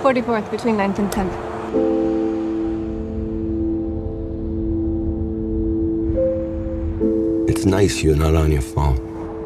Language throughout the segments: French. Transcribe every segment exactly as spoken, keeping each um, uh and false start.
forty-fourth, between ninth and tenth. It's nice you're not on your phone.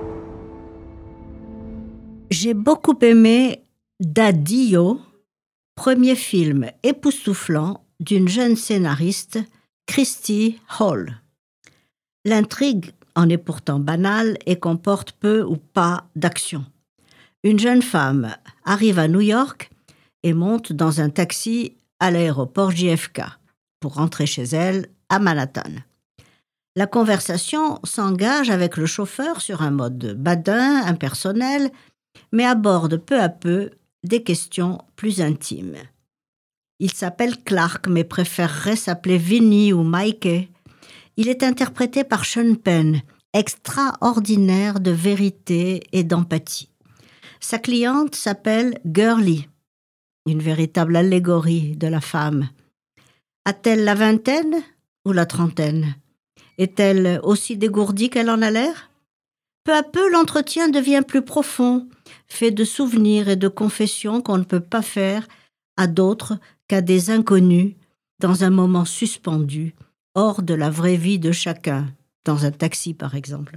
J'ai beaucoup aimé Daddio, premier film époustouflant d'une jeune scénariste, Christy Hall. L'intrigue en est pourtant banale et comporte peu ou pas d'action. Une jeune femme arrive à New York et monte dans un taxi à l'aéroport J F K pour rentrer chez elle à Manhattan. La conversation s'engage avec le chauffeur sur un mode badin, impersonnel, mais aborde peu à peu des questions plus intimes. Il s'appelle Clark, mais préférerait s'appeler Vinny ou Mikey. Il est interprété par Sean Penn, extraordinaire de vérité et d'empathie. Sa cliente s'appelle Girlie, une véritable allégorie de la femme. A-t-elle la vingtaine ou la trentaine ? Est-elle aussi dégourdie qu'elle en a l'air ? Peu à peu, l'entretien devient plus profond, fait de souvenirs et de confessions qu'on ne peut pas faire à d'autres qu'à des inconnus, dans un moment suspendu, hors de la vraie vie de chacun, dans un taxi par exemple.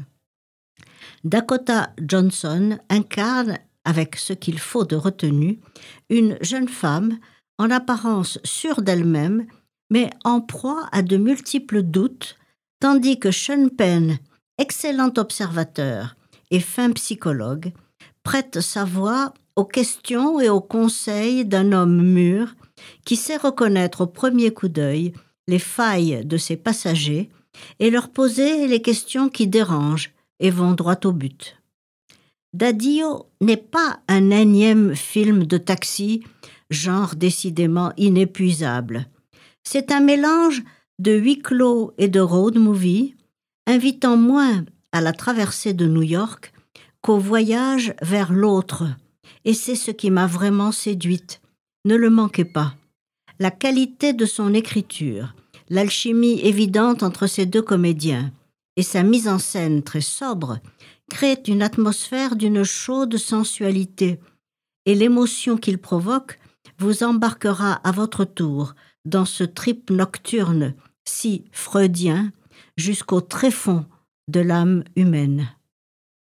Dakota Johnson incarne, avec ce qu'il faut de retenue, une jeune femme en apparence sûre d'elle-même, mais en proie à de multiples doutes, tandis que Sean Penn, excellent observateur et fin psychologue, prête sa voix aux questions et aux conseils d'un homme mûr qui sait reconnaître au premier coup d'œil les failles de ses passagers et leur poser les questions qui dérangent et vont droit au but. Daddio n'est pas un énième film de taxi, genre décidément inépuisable. C'est un mélange de huis clos et de road movie, invitant moins à la traversée de New York qu'au voyage vers l'autre. Et c'est ce qui m'a vraiment séduite. Ne le manquez pas. La qualité de son écriture, l'alchimie évidente entre ces deux comédiens et sa mise en scène très sobre créent une atmosphère d'une chaude sensualité et l'émotion qu'il provoque vous embarquera à votre tour dans ce trip nocturne si freudien jusqu'au tréfonds de l'âme humaine.